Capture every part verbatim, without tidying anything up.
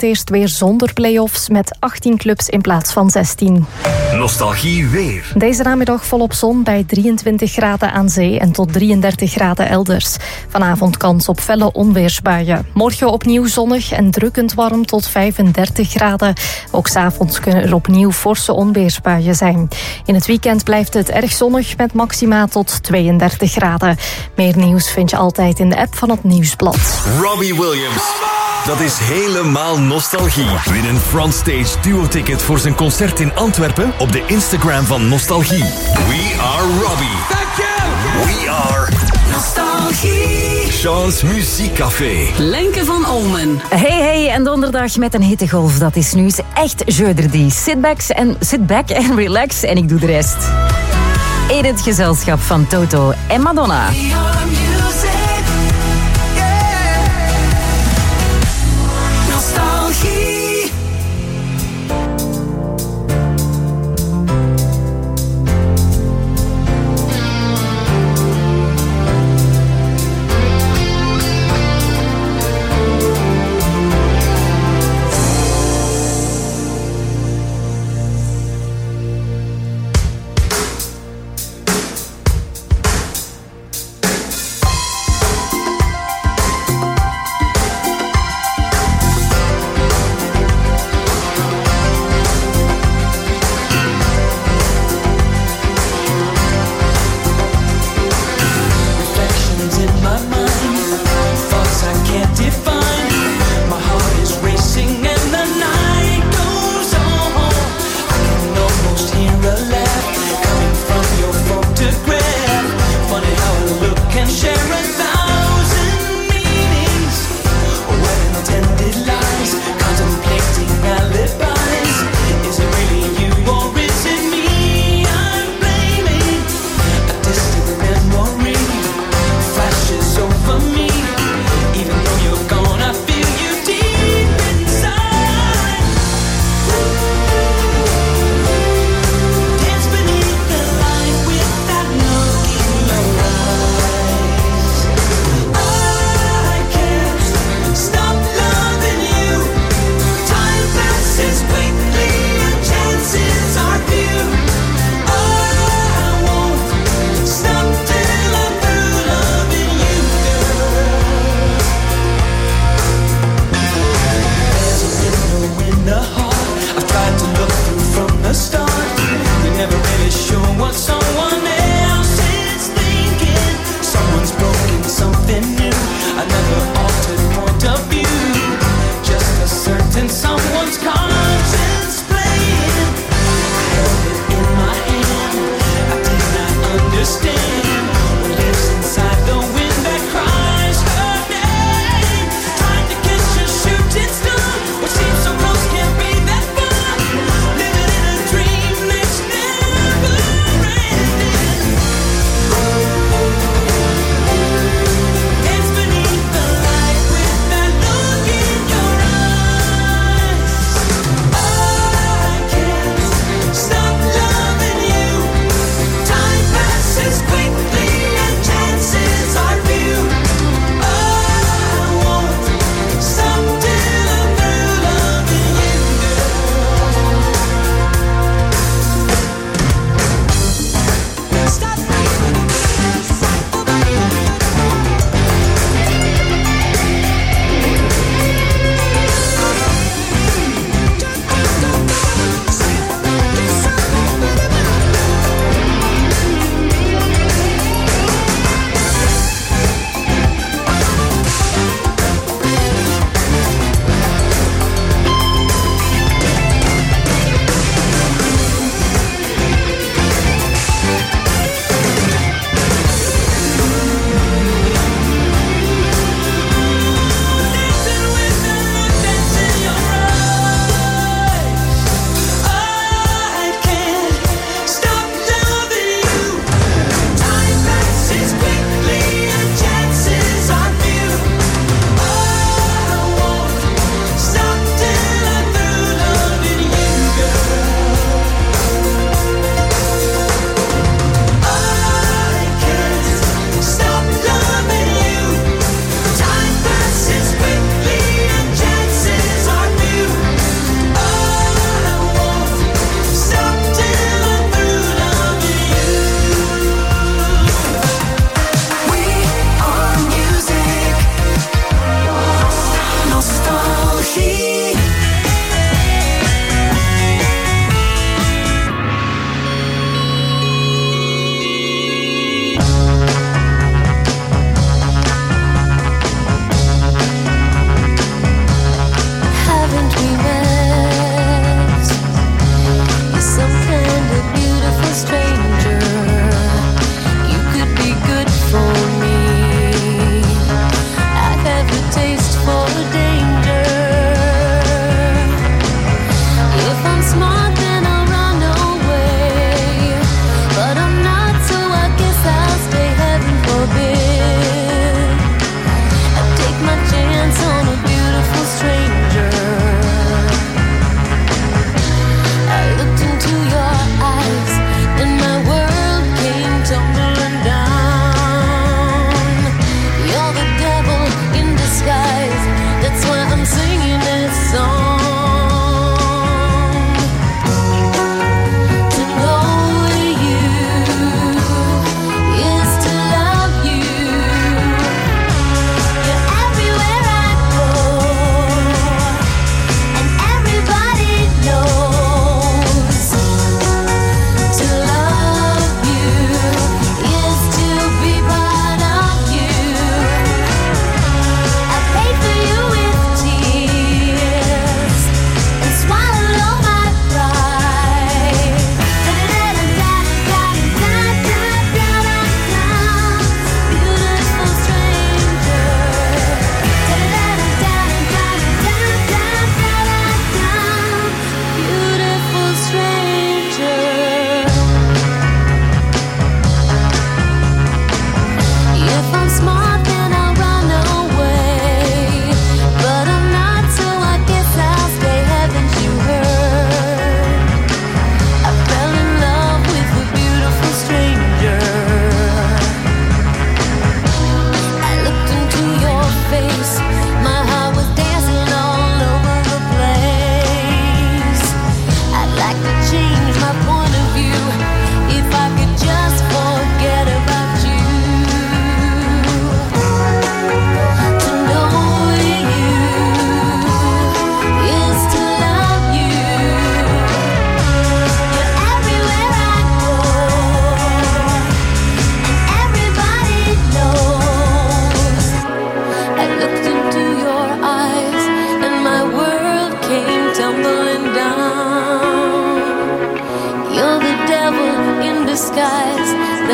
het eerst weer zonder play-offs met achttien clubs in plaats van zestien. Nostalgie weer. Deze namiddag volop zon bij drieëntwintig graden aan zee en tot drieëndertig graden elders. Vanavond kans op felle onweersbuien. Morgen opnieuw zonnig en drukkend warm tot vijfendertig graden. Ook 's avonds kunnen er opnieuw forse onweersbuien zijn. In het weekend blijft het erg zonnig met maxima tot tweeëndertig graden. Meer nieuws vind je altijd in de app van het Nieuwsblad. Robbie Williams. Dat is helemaal nostalgie. Win een Frontstage duo-ticket voor zijn concert in Antwerpen op de Instagram van Nostalgie. We are Robbie. Thank you. We are Nostalgie. Sean's Muziekcafé. Lenke van Olmen. Hey, hey, en donderdag met een hittegolf. Dat is nu eens echt jeudi. Sit back en, sit back en relax en ik doe de rest. In het gezelschap van Toto en Madonna.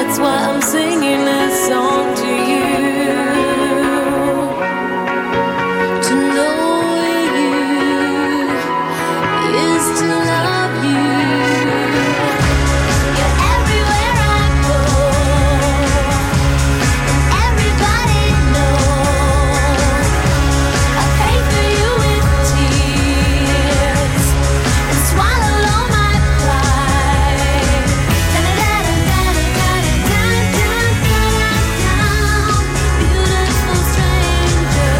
That's why I'm singing this song to you. To know you is to love you. You're everywhere I go, and everybody knows I pray for you with tears and swallow all my pride. Beautiful stranger.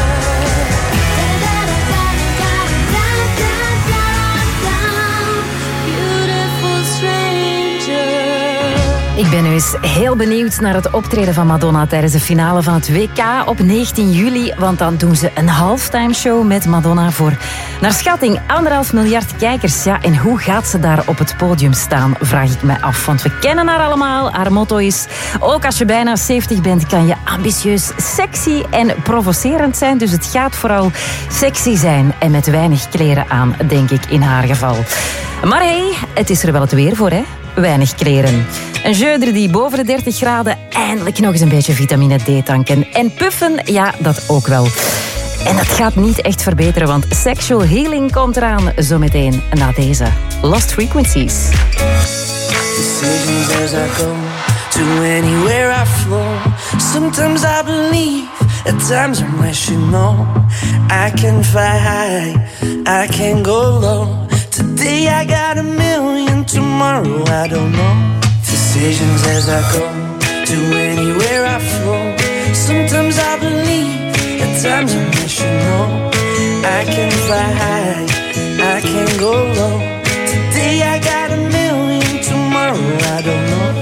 Beautiful stranger. Ik ben nu eens heel benieuwd naar het optreden van Madonna tijdens de finale van het W K op negentien juli. Want dan doen ze een halftime show met Madonna voor, naar schatting, anderhalf miljard kijkers. Ja, en hoe gaat ze daar op het podium staan, vraag ik mij af. Want we kennen haar allemaal. Haar motto is, ook als je bijna zeventig bent, kan je ambitieus, sexy en provocerend zijn. Dus het gaat vooral sexy zijn en met weinig kleren aan, denk ik in haar geval. Maar hé, hey, het is er wel het weer voor, hè? Weinig kleren. Een jeudre die boven de dertig graden, eindelijk nog eens een beetje vitamine D tanken. En puffen, ja, dat ook wel. En dat gaat niet echt verbeteren, want Sexual Healing komt eraan zometeen na deze Lost Frequencies. Decisions as I go to anywhere I flow. Sometimes I believe, at times I'm rational. I can fly high, I can go low. Today I got a million, tomorrow I don't know. Decisions as I go to anywhere I flow. Sometimes I believe, at times I'm rational. I can fly high, I can go low. Today I got a million, tomorrow I don't know.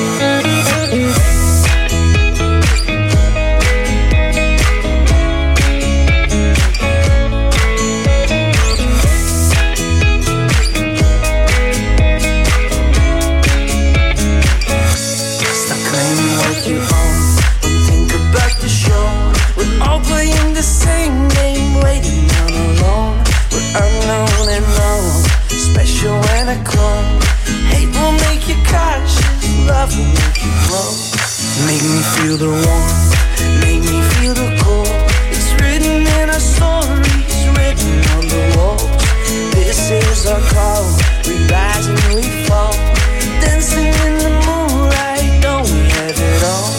The same game, waiting on alone. We're unknown and known, special and a clone. Hate will make you cautious, love will make you glow. Make me feel the warmth, make me feel the cold. It's written in our stories, written on the walls. This is our call, we rise and we fall. Dancing in the moonlight, don't we have it all?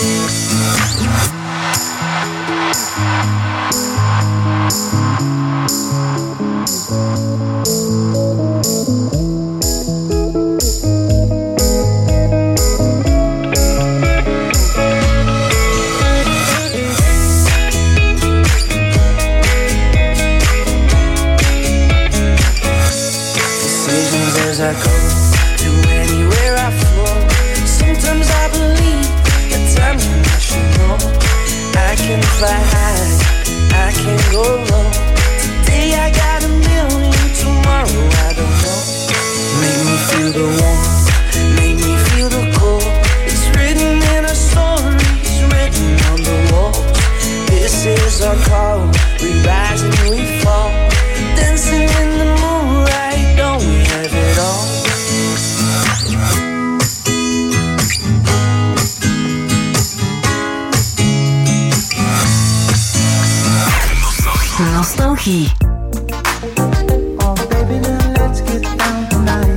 As I go to anywhere I flow. Sometimes I believe, at times I'm rational. I can fly high, I can go low. Today I got a million, tomorrow I don't know. Make me feel the warmth, make me feel the cold. It's written in our stories, written on the walls. This is our call, we rise and we fall. Dancing in the moonlight, don't we have it all? Nostalgie. Oh baby, now let's get down tonight.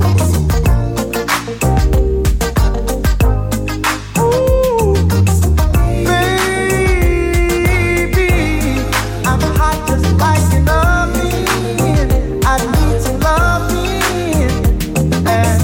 Ooh, baby, I'm hot just like an oven. I need some loving, and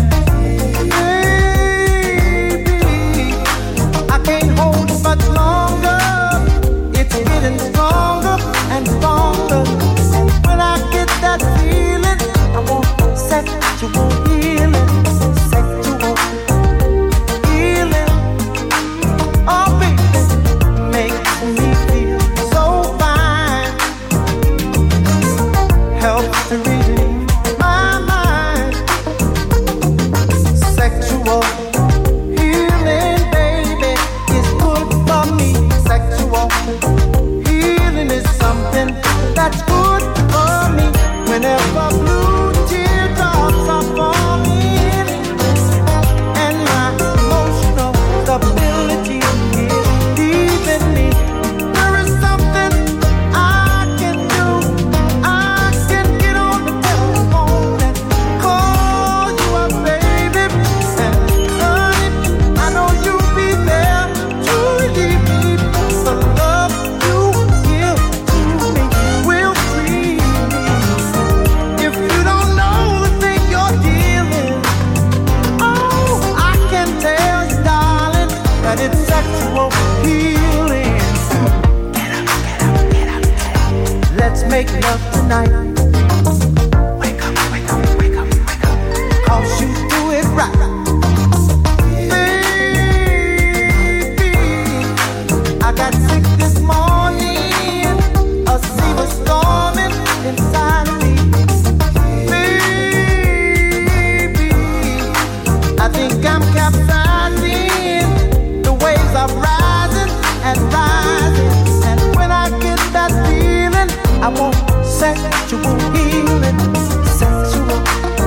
baby, I can't hold it much longer. It's getting stronger and stronger, and when I get that feeling, I want sexual healing, sexual healing. Oh baby, makes me feel so fine, helps to relieve my mind. Sexual healing, baby, is good for me. Sexual healing is something that's good for me. Whenever blue teardrops are falling and my emotional tonight. Wake up, wake up, wake up, wake up. 'Cause you do it right. Baby, I got sick this morning. A sea was storming inside of me. Baby, I think I'm capsizing. The waves are rising and rising. And when I get that feeling, I want sexual healing. Sexual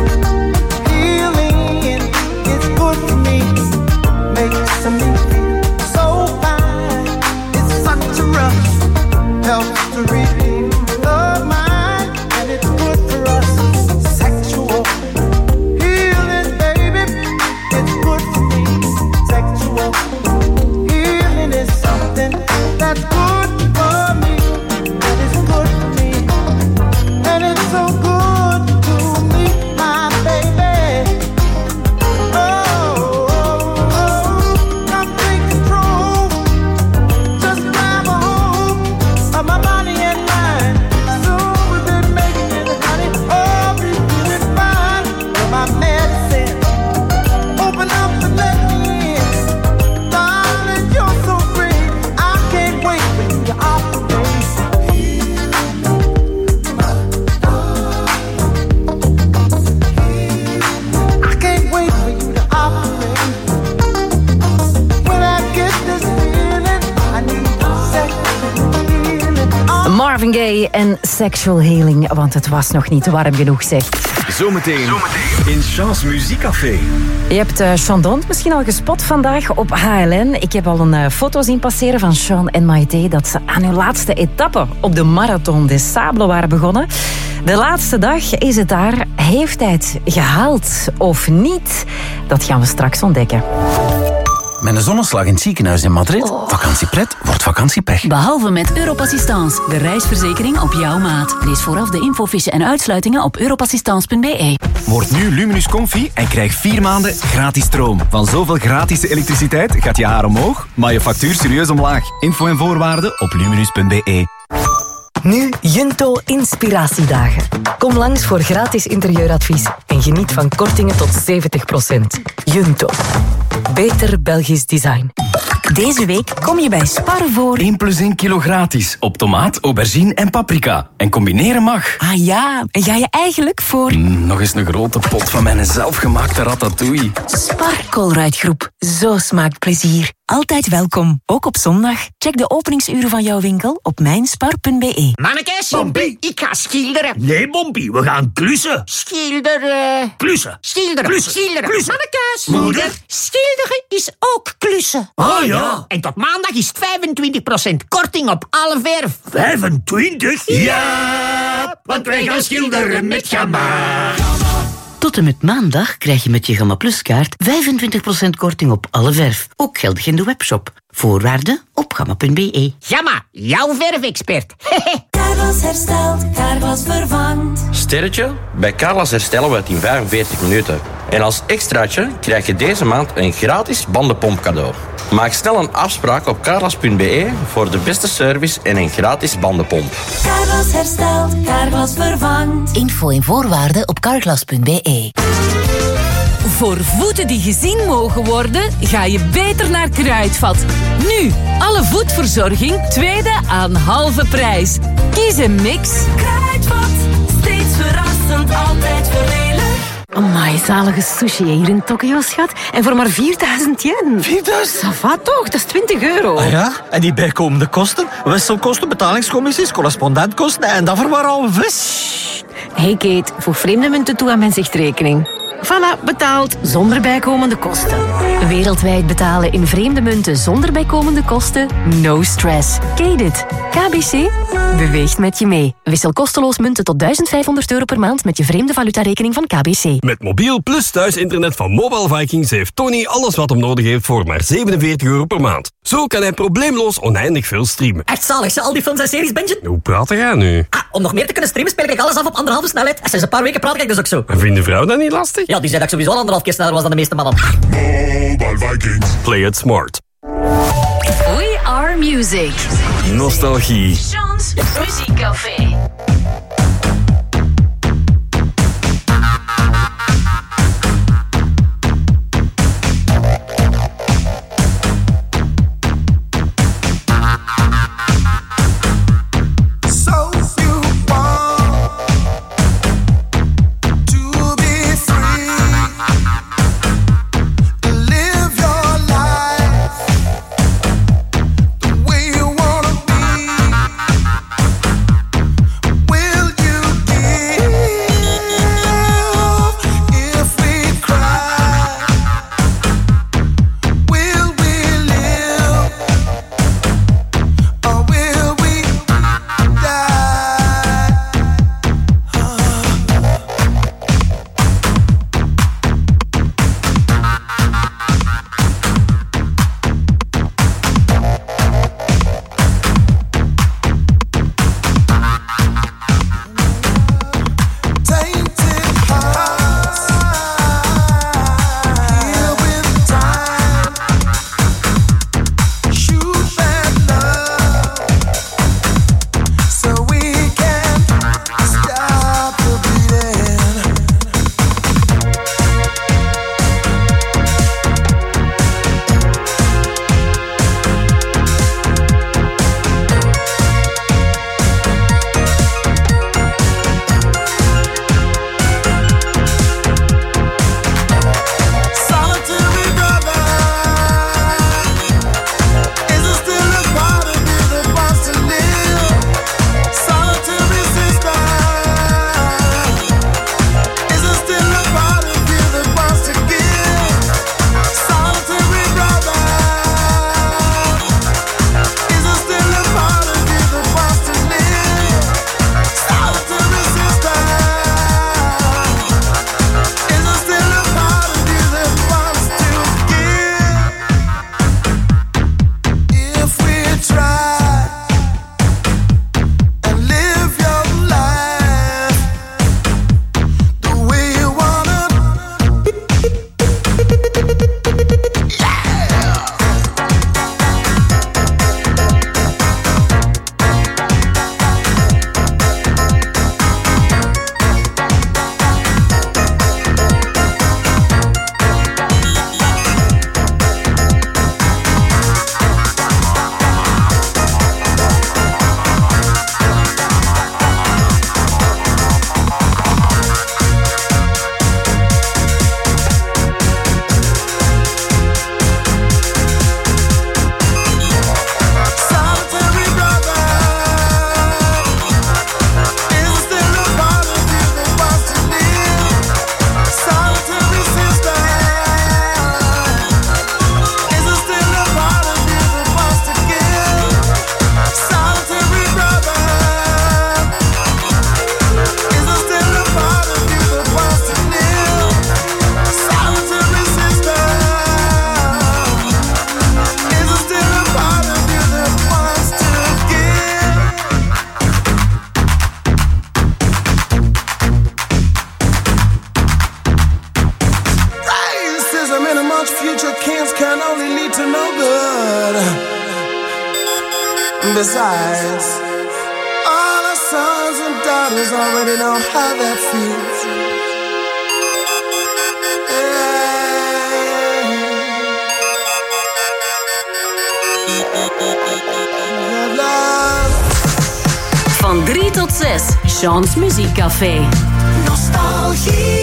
healing is good for me. Makes me feel so fine. It's such a rush. Helps to redeem the mind. And it's good for us. Sexual healing, baby. It's good for me. Sexual healing is something that's good for me. And it's good for me. And it's so good to me, my baby. Oh, oh, oh. Come take control. Just grab a hold of my body and mind. So we've been making it, honey. Oh, we feeling fine. You're my medicine. Open up and let me in. Darling, you're so great. I can't wait for you to operate. I can't wait for you to operate. When I get this feeling, I need sexual healing. Oh, Marvin Gaye en Sexual Healing, want het was nog niet warm genoeg, zeg. Zometeen in Chance Muziekcafé. Je hebt uh, Sean Dont misschien al gespot vandaag op H L N. Ik heb al een uh, foto zien passeren van Sean en Maite dat ze aan hun laatste etappe op de Marathon des Sables waren begonnen. De laatste dag is het daar. Heeft hij het gehaald of niet? Dat gaan we straks ontdekken. Met een zonneslag in het ziekenhuis in Madrid. Vakantiepret wordt vakantiepech. Behalve met Europassistance, de reisverzekering op jouw maat. Lees vooraf de infofiche en uitsluitingen op europassistance punt b e. Word nu Luminus Comfy en krijg vier maanden gratis stroom. Van zoveel gratis elektriciteit gaat je haar omhoog, maar je factuur serieus omlaag. Info en voorwaarden op luminus punt b e. Nu Junto Inspiratiedagen. Kom langs voor gratis interieuradvies en geniet van kortingen tot zeventig procent. Junto. Beter Belgisch design. Deze week kom je bij Spar voor... één plus één kilo gratis op tomaat, aubergine en paprika. En combineren mag. Ah ja, en ga je eigenlijk voor... Mm, nog eens een grote pot van mijn zelfgemaakte ratatouille. Spar Colruyt Groep. Zo smaakt plezier. Altijd welkom, ook op zondag. Check de openingsuren van jouw winkel op mijnspar punt b e. Mannekes, Bompie, ik ga schilderen. Nee, Bompie, we gaan klussen. Schilderen. Klussen. Schilderen. Klussen. Schilderen. Klussen. Mannekes. Moeder. Schilderen is ook klussen. Ah ja. En tot maandag is het vijfentwintig procent korting op alle verf. vijfentwintig? Ja, want wij gaan schilderen met Gamma. Tot en met maandag krijg je met je Gamma Plus kaart vijfentwintig procent korting op alle verf. Ook geldig in de webshop. Voorwaarden op gamma punt b e. Gamma, jouw verfexpert. Carglass herstelt, Carglass vervangt. Sterretje? Bij Carglass herstellen we het in vijfenveertig minuten. En als extraatje krijg je deze maand een gratis bandenpomp cadeau. Maak snel een afspraak op carglass punt b e voor de beste service en een gratis bandenpomp. Carglass herstelt, Carglass vervangt. Info en voorwaarden op carglass punt b e. Voor voeten die gezien mogen worden, ga je beter naar Kruidvat. Nu, alle voetverzorging, tweede aan halve prijs. Kies een mix. Kruidvat, steeds verrassend, altijd voordelig. Amai, zalige sushi hier in Tokio, schat. En voor maar vierduizend yen. vierduizend? Ça va toch, dat is twintig euro. Ah ja? En die bijkomende kosten? Wisselkosten, betalingscommissies, correspondentkosten en dat voor maar al vis. Hey Kate, voeg vreemde munten toe aan mijn zichtrekening. Voilà, betaald zonder bijkomende kosten. Wereldwijd betalen in vreemde munten zonder bijkomende kosten? No stress. Kate K B C beweegt met je mee. Wissel kosteloos munten tot duizend vijfhonderd euro per maand met je vreemde valutarekening van K B C. Met mobiel plus thuisinternet van Mobile Vikings heeft Tony alles wat hem nodig heeft voor maar zevenenveertig euro per maand. Zo kan hij probleemloos oneindig veel streamen. Echt zalig, al die films en series, Benjen? Hoe praat jij nu? Ah, om nog meer te kunnen streamen speel ik alles af op anderhalve snelheid. En sinds een paar weken praat ik dus ook zo. En vindt de vrouw dat niet lastig? Ja, die zei dat ik sowieso al anderhalf keer sneller was dan de meeste mannen. Mobile Vikings. Play it smart. We are music. Nostalgie. Chance Muziekcafé. future kids can only lead to no good. Besides, all our sons and daughters already know how that feels. Van drie tot zes, Sean's Muziekcafé. Nostalgie.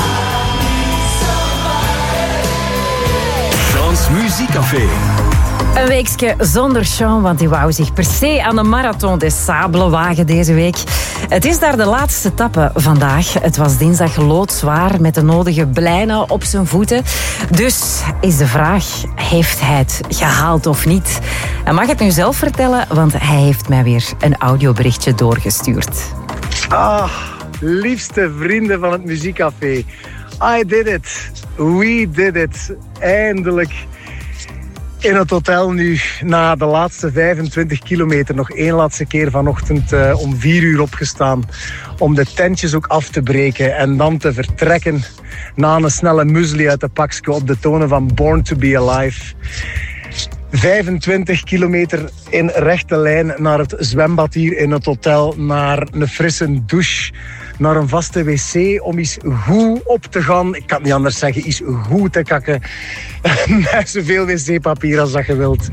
Muziekcafé. Een weekje zonder Sean, want die wou zich per se aan de Marathon des Sables wagen deze week. Het is daar de laatste etappe vandaag. Het was dinsdag loodzwaar met de nodige blijnen op zijn voeten. Dus is de vraag, heeft hij het gehaald of niet? Hij mag het nu zelf vertellen, want hij heeft mij weer een audioberichtje doorgestuurd. Ah, liefste vrienden van het Muziekcafé. I did it. We did it. Eindelijk in het hotel nu, na de laatste vijfentwintig kilometer, nog één laatste keer vanochtend uh, om vier uur opgestaan. Om de tentjes ook af te breken en dan te vertrekken na een snelle muesli uit de pakje op de tonen van Born to be Alive. vijfentwintig kilometer in rechte lijn naar het zwembad hier in het hotel, naar een frisse douche, naar een vaste wc om eens goed op te gaan. Ik kan het niet anders zeggen, eens goed te kakken. Met zoveel wc-papier als dat je wilt.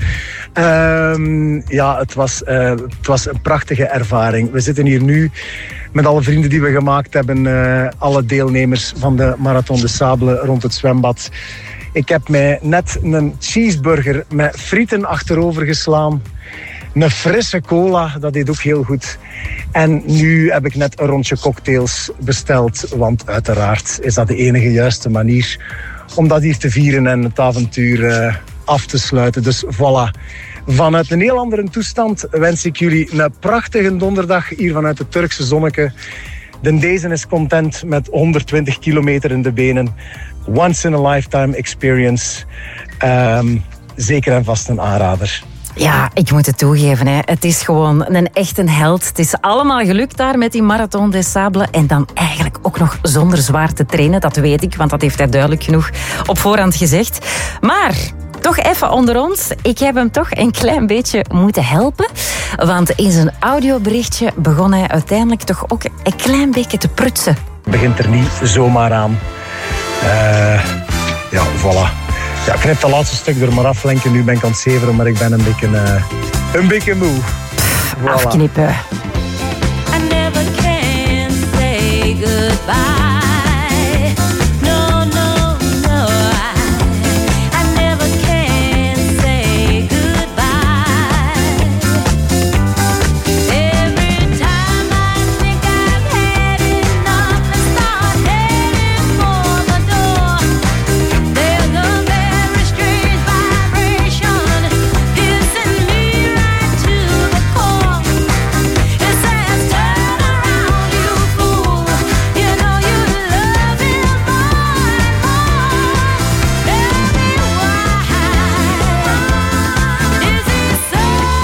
Um, ja, het was, uh, het was een prachtige ervaring. We zitten hier nu met alle vrienden die we gemaakt hebben. Uh, alle deelnemers van de Marathon des Sables rond het zwembad. Ik heb mij net een cheeseburger met frieten achterover geslaan. Een frisse cola, dat deed ook heel goed. En nu heb ik net een rondje cocktails besteld. Want uiteraard is dat de enige juiste manier om dat hier te vieren en het avontuur uh, af te sluiten. Dus voilà. Vanuit een heel andere toestand wens ik jullie een prachtige donderdag hier vanuit het Turkse zonneke. De deze is content met honderdtwintig kilometer in de benen. Once in a lifetime experience. Um, zeker en vast een aanrader. Ja, ik moet het toegeven. Hè. Het is gewoon een echt een held. Het is allemaal gelukt daar met die Marathon des Sables. En dan eigenlijk ook nog zonder zwaar te trainen. Dat weet ik, want dat heeft hij duidelijk genoeg op voorhand gezegd. Maar toch even onder ons. Ik heb hem toch een klein beetje moeten helpen. Want in zijn audioberichtje begon hij uiteindelijk toch ook een klein beetje te prutsen. Het begint er niet zomaar aan. Uh, ja, voilà. Ja, ik knip dat laatste stuk er maar af, Lenke. Nu ben ik aan het zeveren, maar ik ben een beetje, uh, een beetje moe. Voilà. Afknippen. I never can say goodbye. No, no, no. I, I never can say goodbye. Every time I think I've had enough and start heading for the door, there's a very strange vibration piercing me right to the core. It says turn around, you fool. You know you love him more and more. Tell me why is it so?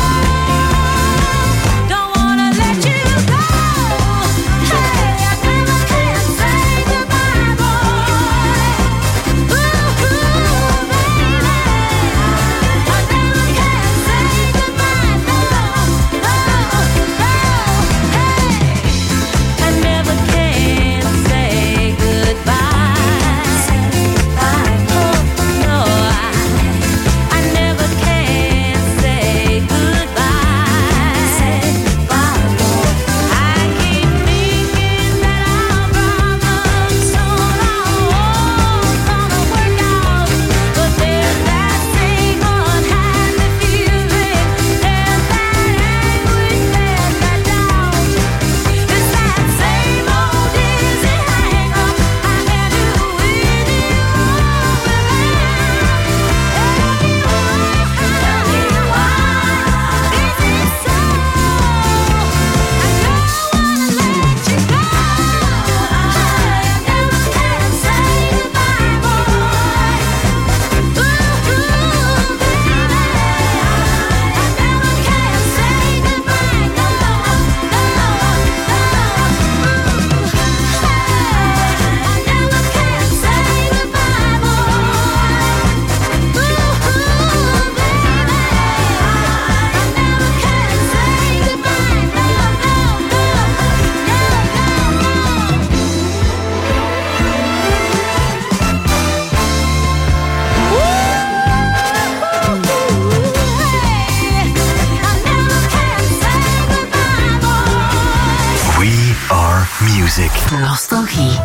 Don't wanna let you go. Hey, I never can say goodbye, boy. Ooh, baby, I never can say goodbye, no, no, no. Hey, I never can say goodbye. Oh, no, I, I never can say goodbye. I keep thinking that our problems soon are gonna work out, but there's that same unhappy feeling, there's that anguish, there's that doubt. It's that same old dizzy hang-up I had to with you all around. Tell me why, is it so? I don't wanna let you go. I never can say goodbye, boy. Ooh, baby, I never can say goodbye, no, no, no. I never can say goodbye, boy. Ooh, baby, We are music. Nostalgie.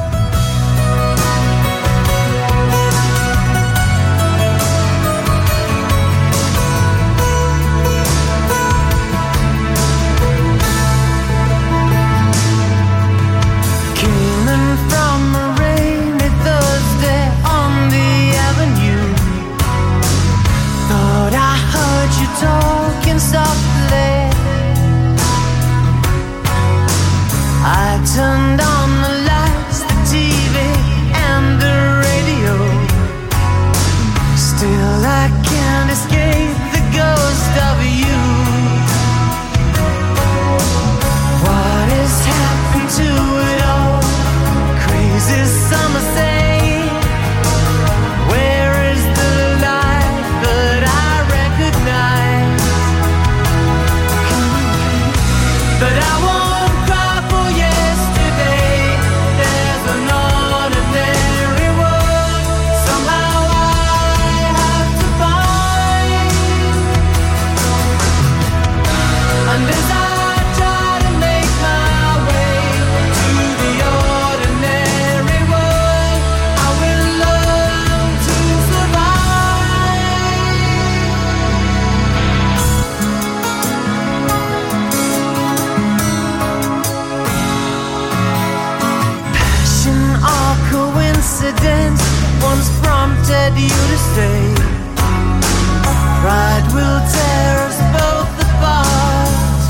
stay. Pride will tear us both apart.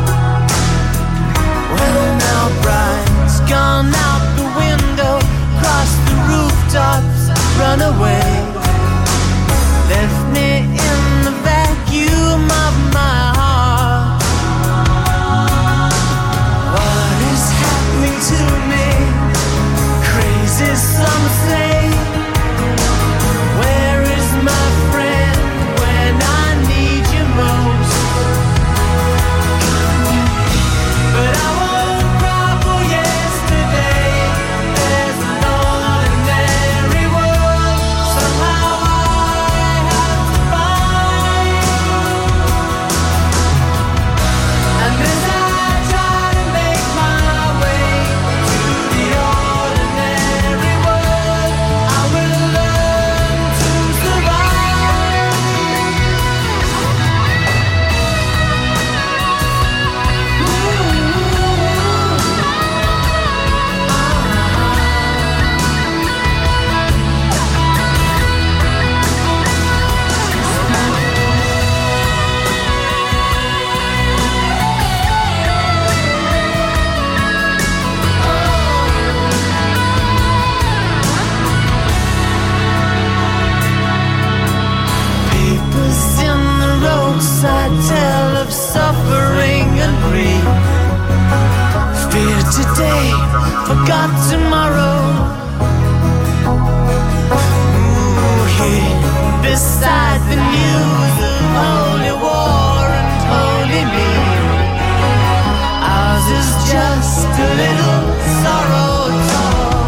Well, now bride's gone out the window, cross the rooftops, run away. Left me in the vacuum of my heart. What is happening to me? Crazy, some say. Where is my friend when I need you most? But I won't cry for yesterday. There's an ordinary world somehow I have to find. And as I try to make my way to the ordinary world, I will learn to survive. Papers in the roadside tell of suffering and grief. Fear today, forgot tomorrow. Ooh, here beside the news of holy war and holy me. Ours is just a little sorrow talk.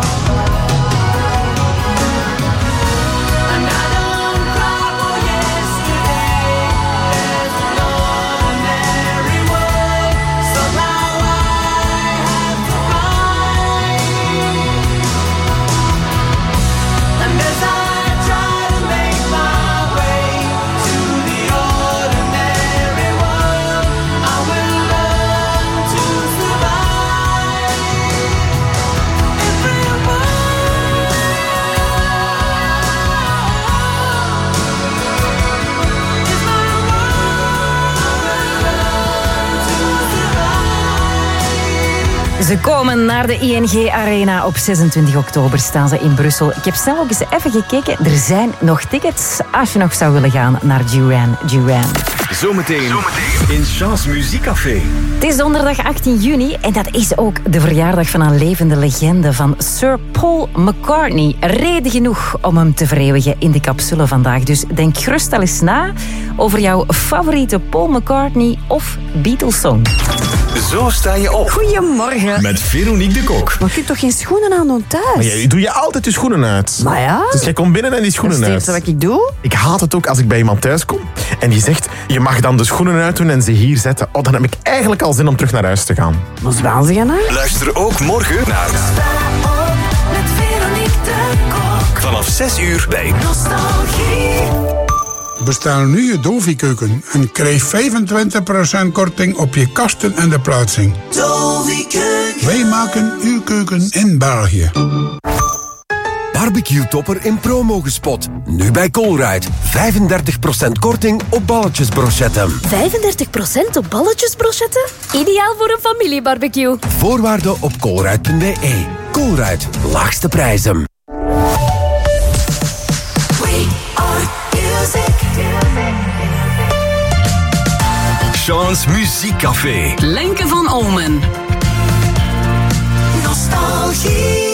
And I don't cry for yesterday. There's an ordinary world somehow I have to find. And as I try to make my way to the ordinary world, I will learn to survive. Everyone. Ze komen naar de I N G Arena. Op zesentwintig oktober staan ze in Brussel. Ik heb snel ook eens even gekeken. Er zijn nog tickets als je nog zou willen gaan naar Duran Duran. Zometeen in Chance Muziekcafé. Het is donderdag achttien juni en dat is ook de verjaardag van een levende legende van Sir Paul McCartney. Reden genoeg om hem te vereeuwigen in de capsule vandaag. Dus denk gerust al eens na over jouw favoriete Paul McCartney of Beatles-song. Zo sta je op. Goedemorgen. Met Veronique de Kok. Maar je hebt toch geen schoenen aan doen thuis? Maar jij, doe je altijd je schoenen uit? Maar ja. Dus jij komt binnen en die schoenen Dat is uit. het eerste wat ik doe. Ik haat het ook als ik bij iemand thuis kom en die zegt, je mag dan de schoenen uitdoen en ze hier zetten. Oh, dan heb ik eigenlijk al zin om terug naar huis te gaan. Wat is waanzin, hè? Luister ook morgen naar Met Veronique de Kok. vanaf zes uur bij Nostalgie. Bestel nu je Dovi-keuken en krijg vijfentwintig procent korting op je kasten en de plaatsing. Dovi-keuken. Wij maken uw keuken in België. Barbecue-topper in promo gespot. Nu bij Colruyt. vijfendertig procent korting op balletjesbrochetten. vijfendertig procent op balletjesbrochetten? Ideaal voor een familiebarbecue. Voorwaarden op colruyt punt b e. Colruyt. Laagste prijzen. We are music. Chance Muziekcafé. Lenke van Olmen. Nostalgie.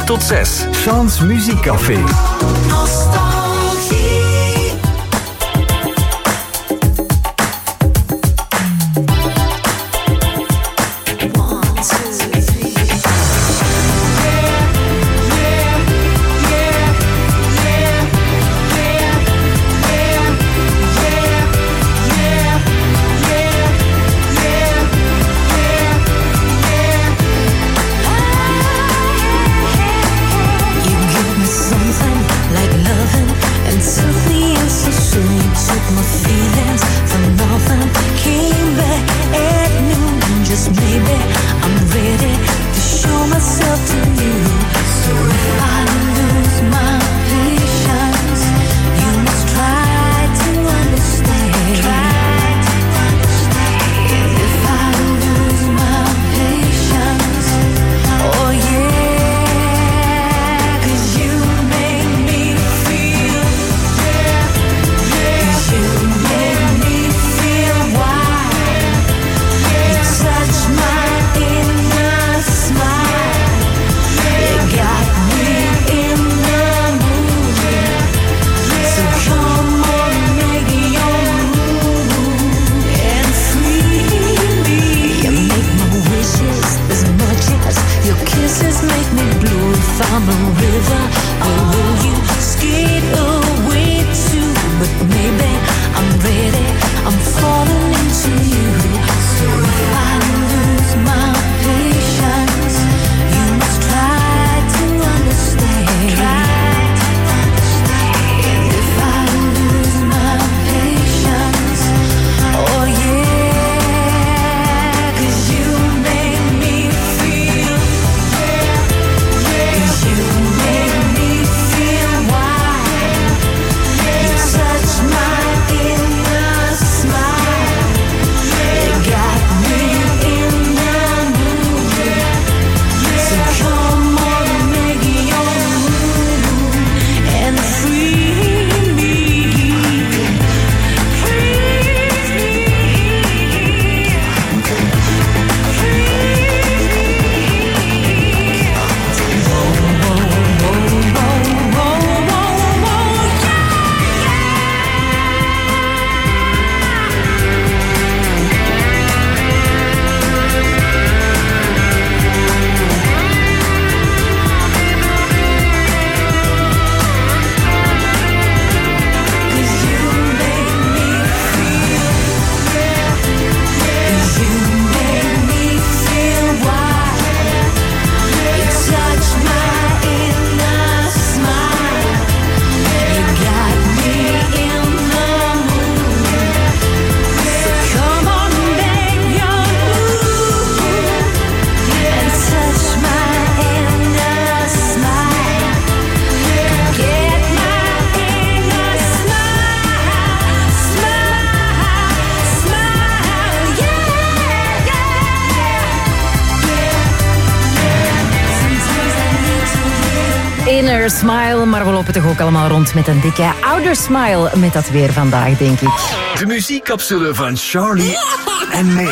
tot zes. Chance Muziekcafé. Nostalgie. Inner Smile, maar we lopen toch ook allemaal rond met een dikke Outer Smile met dat weer vandaag, denk ik. De muziekcapsule van Charlie en May.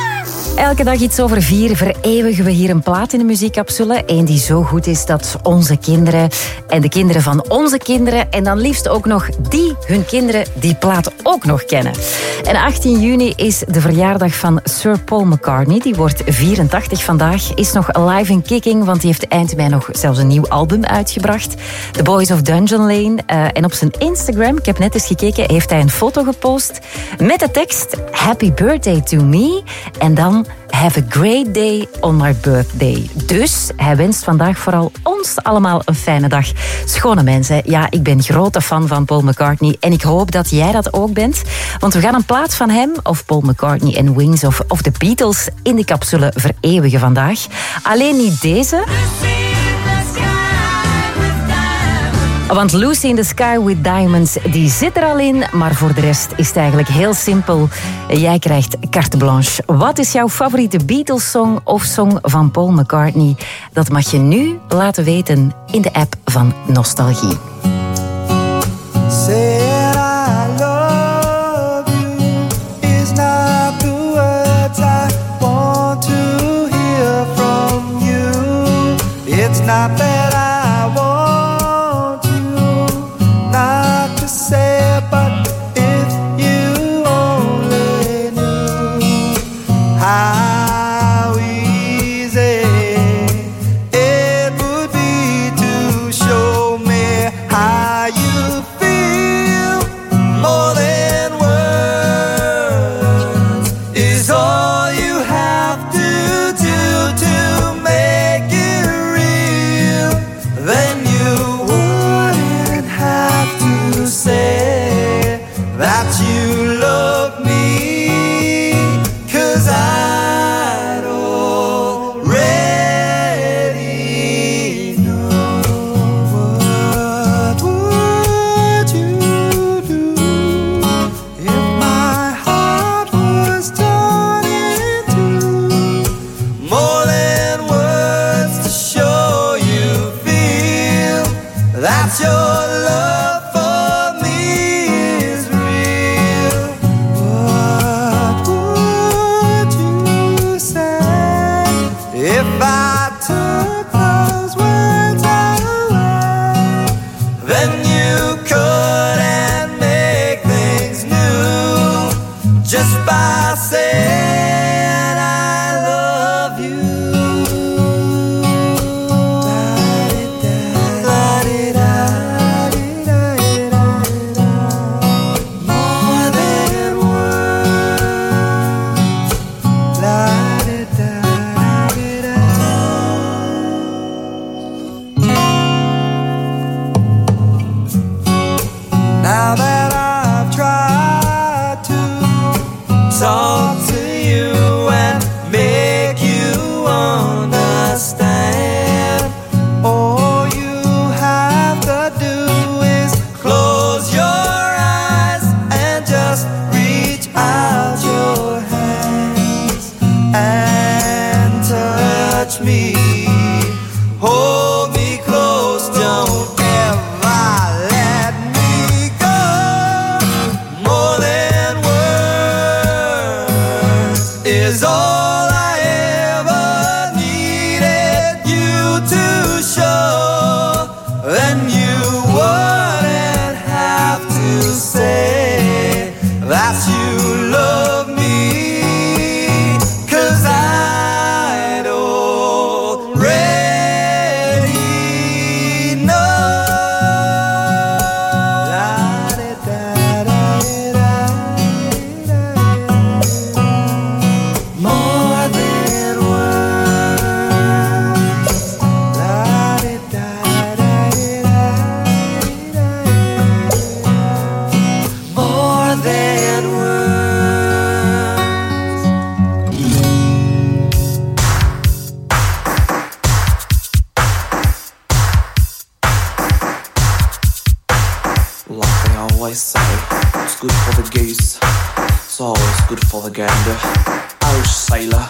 Elke dag iets over vier vereeuwigen we hier een plaat in de muziekcapsule. Eén die zo goed is dat onze kinderen en de kinderen van onze kinderen en dan liefst ook nog die hun kinderen die plaat ook nog kennen. En achttien juni is de verjaardag van Sir Paul McCartney. Die wordt vierentachtig vandaag. Is nog alive and kicking, want die heeft eind mei nog zelfs een nieuw album uitgebracht. The Boys of Dungeon Lane. Uh, en op zijn Instagram, ik heb net eens gekeken, heeft hij een foto gepost met de tekst Happy Birthday to me. En dan Have a great day on my birthday. Dus hij wenst vandaag vooral ons allemaal een fijne dag. Schone mensen, ja, ik ben grote fan van Paul McCartney en ik hoop dat jij dat ook bent. Want we gaan een plaat van hem, of Paul McCartney en Wings of, of de Beatles, in de capsule vereeuwigen vandaag. Alleen niet deze. Want Lucy in the Sky with Diamonds, die zit er al in. Maar voor de rest is het eigenlijk heel simpel. Jij krijgt carte blanche. Wat is jouw favoriete Beatles-song of song van Paul McCartney? Dat mag je nu laten weten in de app van Nostalgie. Saying I love you is not the words I want to hear from you. It's not that I how easy it would be to show me how you feel. More than words is all you have to do to make it real. Then you wouldn't have to say that you love me, 'cause I'd already know. What would you do if my heart was torn into more than words to show you feel that your love for me is real? What would you say if I took those words away? Then you couldn't make things new just by saying I love you. More than words. Now that I've tried to talk to you and make you understand, all you have to do is close your eyes and just reach out your hands and touch me. Hold me close, don't ever let me go. More than words is all I ever needed you to show. Then you wouldn't have to say that you love me, 'cause I'd already know. More than words. More than words. Like they always say, it's good for the geese, it's always good for the gander. Oh, sailor.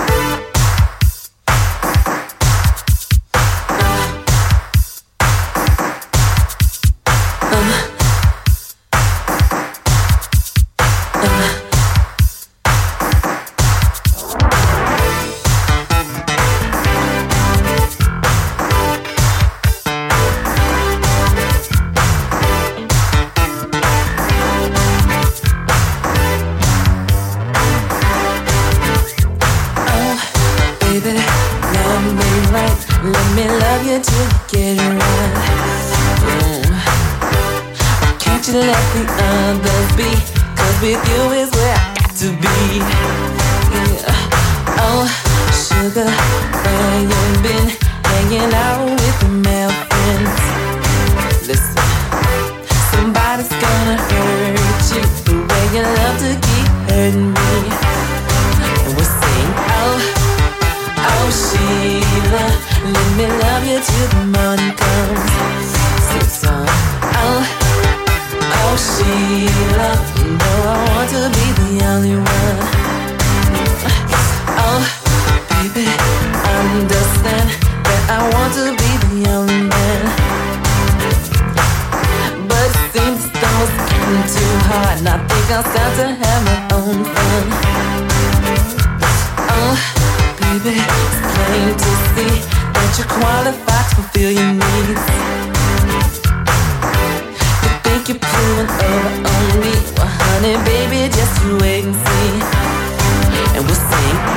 Baby, love me right. Let me love you till you get it right. Mm. Can't you let the others be? 'Cause with you is where I got to be. Yeah. Oh, sugar, where you been? Hanging out with the male friends. Listen, somebody's gonna hurt you the way you love to keep hurting me. And we're saying, oh, oh Sheila, let me love you till the morning comes. Sing song. Oh, oh Sheila, you know I want to be the only one. Oh, baby, understand that I want to be the only man. But it seems that was getting too hard, and I think I'll start to have my own fun. Oh, baby, it's plain to see that you're qualified to fulfill your needs. You think you're pulling over on me? Well, honey, baby, just you wait and see. And we'll sing,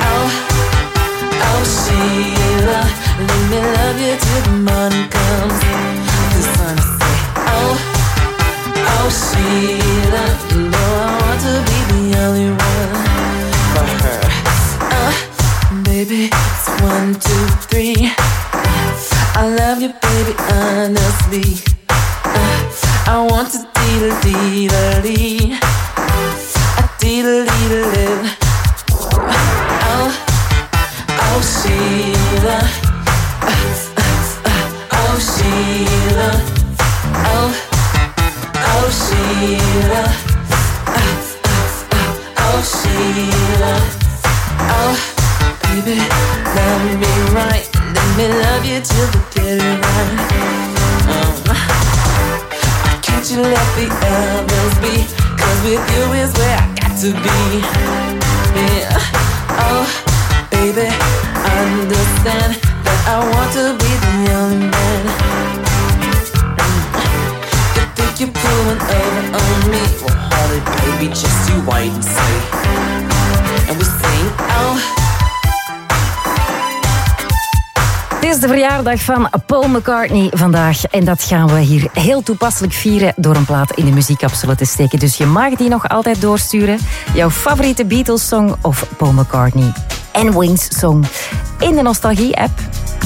Sheila, let me love you till the morning comes. The sun say, oh, oh Sheila, you know I want to be the only one for her. Uh, baby, it's one, two, three. I love you, baby, honestly. Uh, I want to dee-da-dee-da-dee. A dee-da-dee-da-dee. Oh, oh Sheila. Uh, uh, uh, oh Sheila. Oh, oh Sheila. Uh, uh, uh, oh Sheila. Oh, baby, love me right. Let me love you till the get it right. Um, can't you let the others be? Cause with you is where I got to be. Yeah. Oh, baby, understand that I want to be the only man. You think you're pulling over on me? Well, hold it, baby, just you wait and see. And we sing, oh. Het is de verjaardag van Paul McCartney vandaag. En dat gaan we hier heel toepasselijk vieren door een plaat in de muziekcapsule te steken. Dus je mag die nog altijd doorsturen. Jouw favoriete Beatles-song of Paul McCartney en Wings-song in de Nostalgie-app.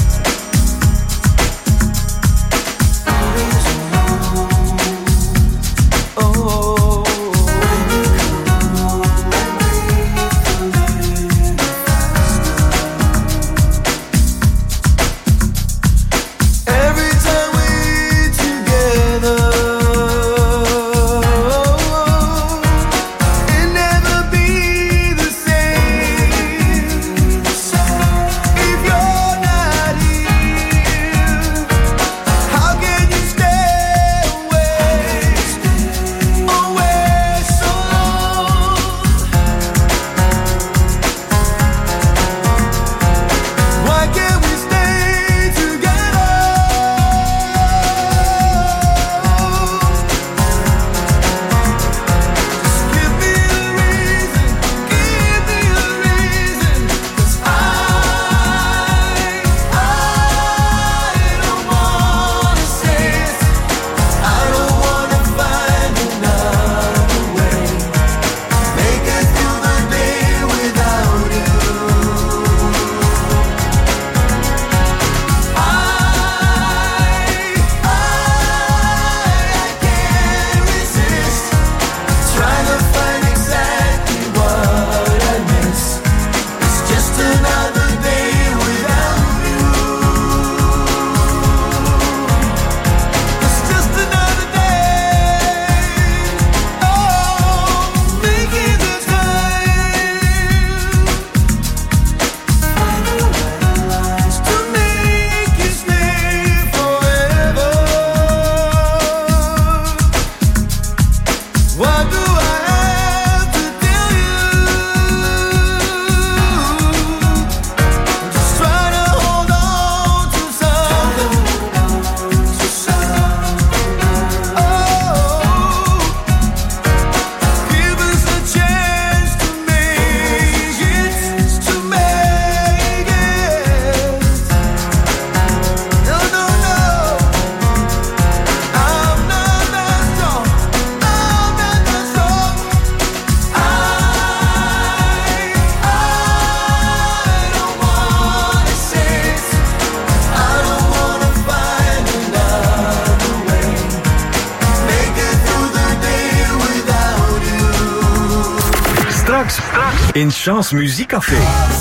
In Chance Muziekcafé.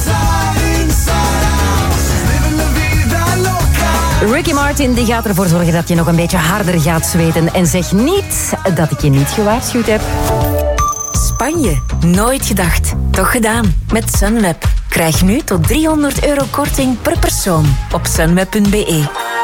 Ricky Martin die gaat ervoor zorgen dat je nog een beetje harder gaat zweten. En zeg niet dat ik je niet gewaarschuwd heb. Spanje. Nooit gedacht. Toch gedaan. Met Sunweb. Krijg nu tot driehonderd euro korting per persoon op sunweb punt be.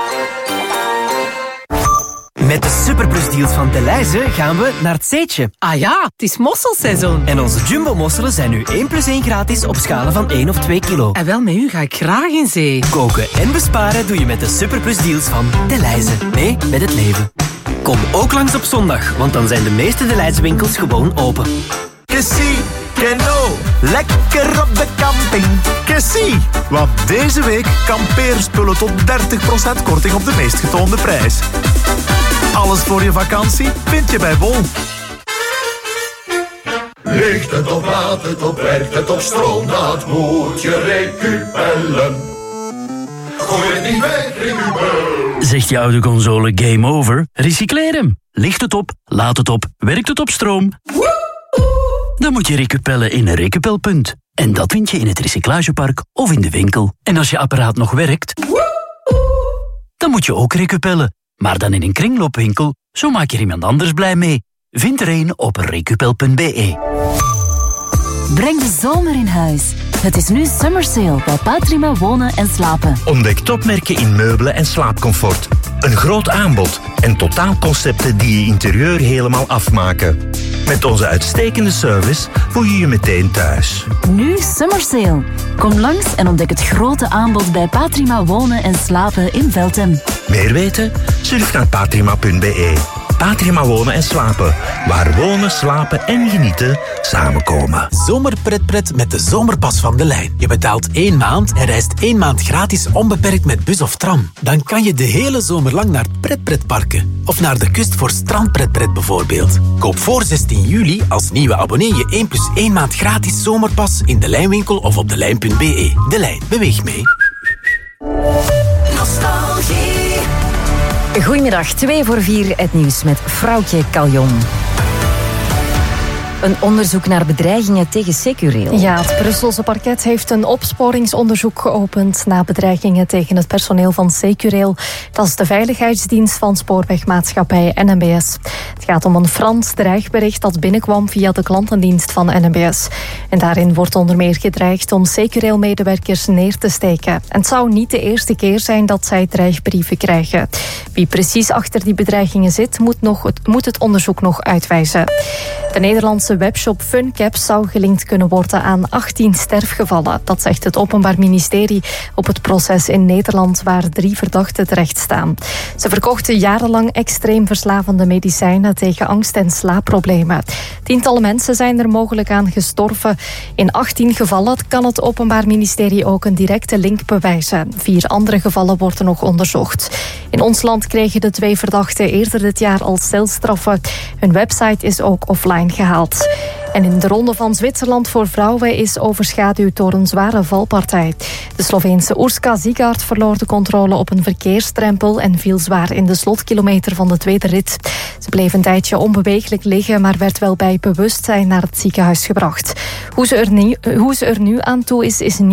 Met de superplusdeals van Delhaize gaan we naar het Zeetje. Ah ja, het is mosselseizoen. En onze jumbo-mosselen zijn nu één plus één gratis op schalen van één of twee kilo. En wel, met u ga ik graag in zee. Koken en besparen doe je met de superplusdeals van Delhaize. Mee met het leven. Kom ook langs op zondag, want dan zijn de meeste Delhaize winkels gewoon open. Kessie, Keno, lekker op de camping. Kessie, Want deze week kampeerspullen tot dertig procent korting op de meest getoonde prijs. Alles voor je vakantie vind je bij Bol. Ligt het op, laat het op, werkt het op stroom, dat moet je recupellen. Gooi het niet weg, recupel. Zegt je oude console game over? Recycleer hem. Ligt het op, laat het op, werkt het op stroom? Dan moet je recupellen in een recupelpunt. En dat vind je in het recyclagepark of in de winkel. En als je apparaat nog werkt, dan moet je ook recupellen. Maar dan in een kringloopwinkel, zo maak je iemand anders blij mee. Vind er een op recupel punt b e. Breng de zomer in huis. Het is nu summer sale bij Patrima Wonen en Slapen. Ontdek topmerken in meubelen en slaapcomfort. Een groot aanbod en totaalconcepten die je interieur helemaal afmaken. Met onze uitstekende service voel je je meteen thuis. Nu summer sale. Kom langs en ontdek het grote aanbod bij Patrima Wonen en Slapen in Veltem. Meer weten? Surf naar patrima punt b e. Patrima Wonen en Slapen. Waar wonen, slapen en genieten samenkomen. Zomerpretpret met de zomerpas van De Lijn. Je betaalt één maand en reist één maand gratis onbeperkt met bus of tram. Dan kan je de hele zomer lang naar pretpretparken. Of naar de kust voor strandpretpret bijvoorbeeld. Koop voor zestien juli als nieuwe abonnee je één plus één maand gratis zomerpas in De Lijnwinkel of op delijn punt b e. De Lijn, beweeg mee. Nostalgie. Goedemiddag, twee voor vier, het nieuws met Vrouwtje Caljon. Een onderzoek naar bedreigingen tegen Secureel. Ja, het Brusselse parket heeft een opsporingsonderzoek geopend na bedreigingen tegen het personeel van Secureel. Dat is de veiligheidsdienst van spoorwegmaatschappij N M B S. Het gaat om een Frans dreigbericht dat binnenkwam via de klantendienst van N M B S. En daarin wordt onder meer gedreigd om Secureel-medewerkers neer te steken. En het zou niet de eerste keer zijn dat zij dreigbrieven krijgen. Wie precies achter die bedreigingen zit, moet, nog, moet het onderzoek nog uitwijzen. De Nederlandse webshop Funcaps zou gelinkt kunnen worden aan achttien sterfgevallen. Dat zegt het Openbaar Ministerie op het proces in Nederland waar drie verdachten terecht staan. Ze verkochten jarenlang extreem verslavende medicijnen tegen angst- en slaapproblemen. Tientallen mensen zijn er mogelijk aan gestorven. In achttien gevallen kan het Openbaar Ministerie ook een directe link bewijzen. Vier andere gevallen worden nog onderzocht. In ons land kregen de twee verdachten eerder dit jaar al celstraffen. Hun website is ook offline gehaald. En in de ronde van Zwitserland voor vrouwen is overschaduwd door een zware valpartij. De Sloveense Urška Ziegart verloor de controle op een verkeersdrempel en viel zwaar in de slotkilometer van de tweede rit. Ze bleef een tijdje onbeweeglijk liggen, maar werd wel bij bewustzijn naar het ziekenhuis gebracht. Hoe ze er nu, hoe ze er nu aan toe is, is niet